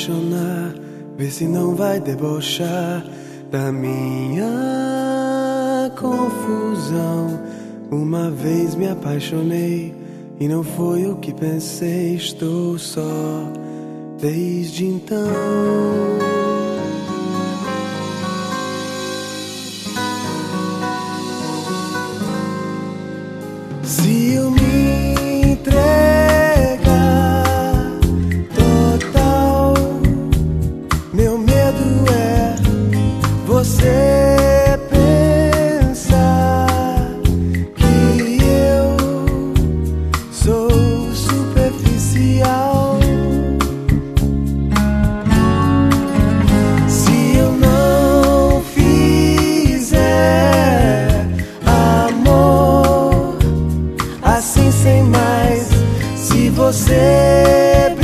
apaixonar, vê se não vai debochar da minha confusão. Uma vez me apaixonei e não foi o que pensei, estou só desde então. Se eu me entregar total, meu medo é você pensar que eu sou superficial. Se eu não fizer amor assim sem mais, se você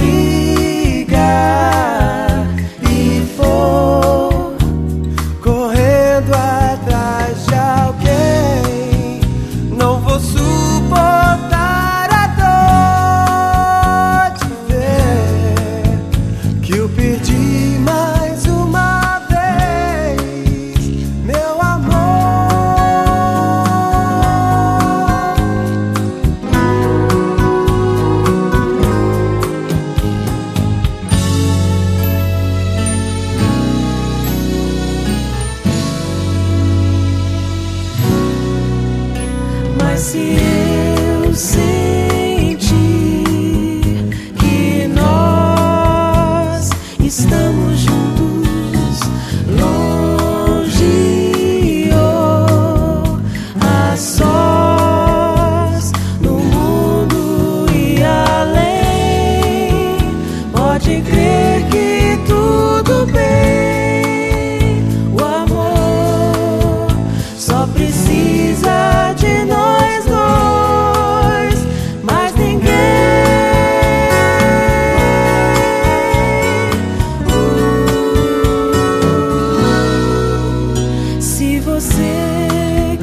brigar e for correndo atrás de alguém, não vou suportar a dor de ver que eu perdi mais uma vez, meu amor. Mas se eu sentir que nós estamos juntos, longe ou a sós, no mundo e além, pode crer que tudo bem. O amor só precisa de nós dois, mais ninguém. Se você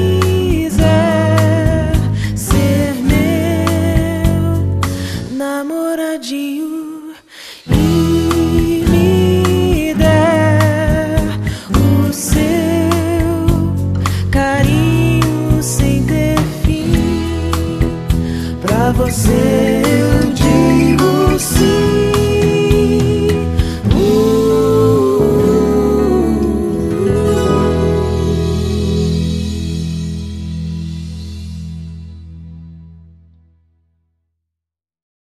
quiser ser meu namoradinho e me der o seu carinho sem ter fim, pra você eu digo sim.